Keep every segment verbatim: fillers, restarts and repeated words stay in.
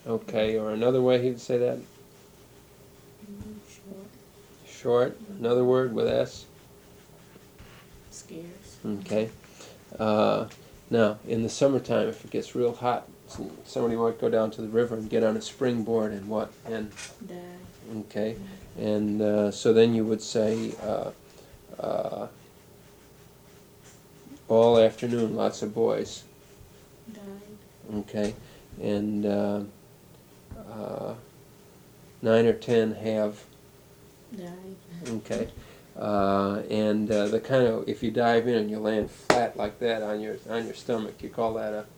Okay, or another way he'd say that? Mm, short. Short. Another word with S? Scarce. Okay. Uh, now, in the summertime, if it gets real hot, somebody might go down to the river and get on a springboard and what? And Die. okay. And uh, so then you would say uh, uh, all afternoon, lots of boys. Died. Okay. And uh, uh, nine or ten have. Died. Okay. Uh, and uh, the kind of, if you dive in and you land flat like that on your on your stomach, you call that a.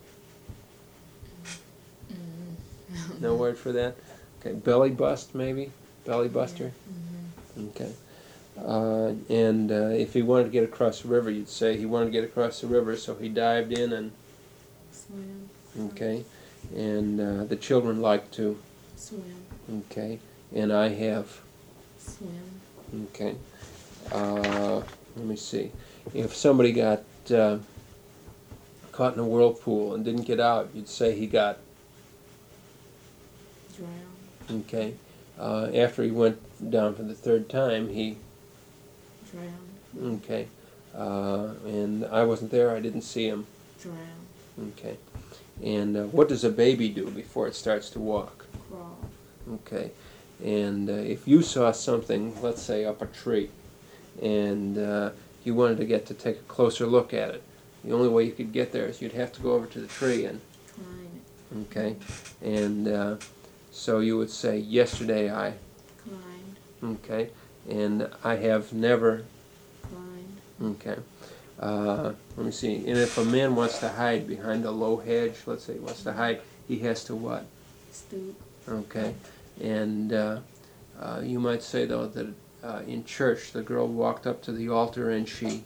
Mm. No word for that? Okay, belly bust maybe? Belly buster? Yeah. Mm-hmm. Okay. Uh, and uh, if he wanted to get across the river, you'd say he wanted to get across the river, so he dived in and... Swim. Okay. And uh, the children like to... Swim. Okay. And I have... Swim. Okay. Uh, let me see. If somebody got uh, caught in a whirlpool and didn't get out, you'd say he got... Drowned. Okay. Uh, after he went down for the third time, he... Drowned. Okay. Uh, and I wasn't there, I didn't see him. Drowned. Okay. And uh, what does a baby do before it starts to walk? Crawl. Okay. And uh, if you saw something, let's say up a tree, and uh, you wanted to get to take a closer look at it, the only way you could get there is you'd have to go over to the tree and... Climb it. Okay. And uh, so you would say, yesterday I... Climbed. Okay. And I have never... Climbed. Okay. Uh, let me see. And if a man wants to hide behind a low hedge, let's say he wants to hide, he has to what? Stoop. Okay. And uh, uh, you might say, though, that uh, in church the girl walked up to the altar and she...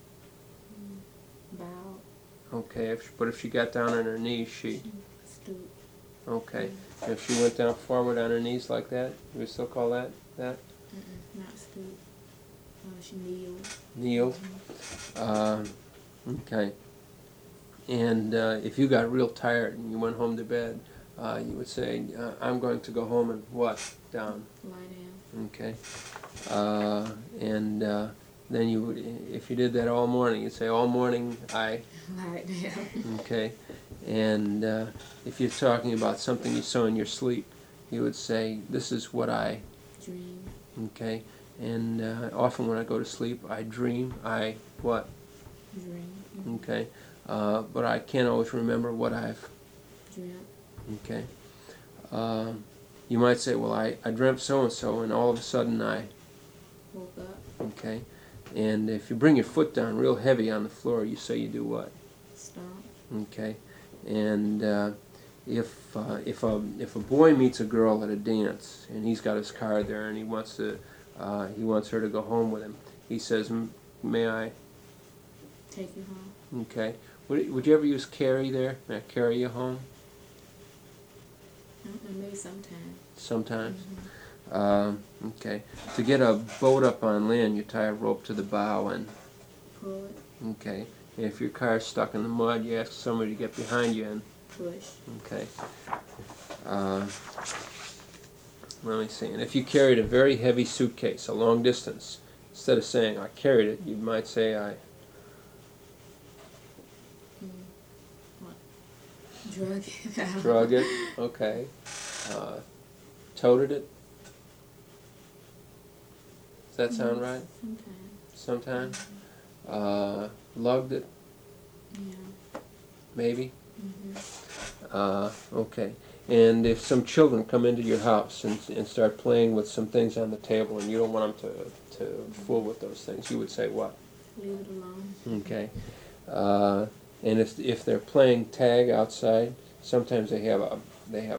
Bowed. Okay. If, but if she got down on her knees, she... Stoop. Okay. If she went down forward on her knees like that, you would still call that that? Mm-mm, not stoop. Uh, she kneeled. Kneel. Mm-hmm. Uh, okay. And uh, if you got real tired and you went home to bed, uh, you would say, uh, I'm going to go home and what? Down. Lie down. Okay. Uh, and uh, then you would, if you did that all morning, you'd say, all morning I... Lie down. Okay. And uh, if you're talking about something you saw in your sleep, you would say, this is what I... Dream. Okay. And uh, often when I go to sleep, I dream. I what? Dream. Okay. Uh, but I can't always remember what I've... Dreamt. Okay. Um, you might say, well, I, I dreamt so-and-so, and all of a sudden I... Woke up. Okay. And if you bring your foot down real heavy on the floor, you say you do what? Stomp. Okay. And uh, if uh, if a if a boy meets a girl at a dance and he's got his car there and he wants to uh, he wants her to go home with him, he says, "May I?" Take you home. Okay. Would would you ever use carry there? May I carry you home? Mm-mm, maybe sometime. Sometimes. Mm-hmm. Um, okay. To get a boat up on land, you tie a rope to the bow and... Pull it. Okay. And if your car's stuck in the mud, you ask somebody to get behind you and... Push. Okay. Uh, let me see. And if you carried a very heavy suitcase a long distance, instead of saying, I carried it, you might say, I... Mm. What? Drug it out. Drug it. Okay. Uh, toted it. Does that sound right? Sometimes. Sometimes. Uh, lugged it, Yeah. maybe. Mm-hmm. Uh, okay. And if some children come into your house and, and start playing with some things on the table and you don't want them to, to fool with those things, you would say what? Leave it alone. Okay. Uh, and if if they're playing tag outside, sometimes they have a they have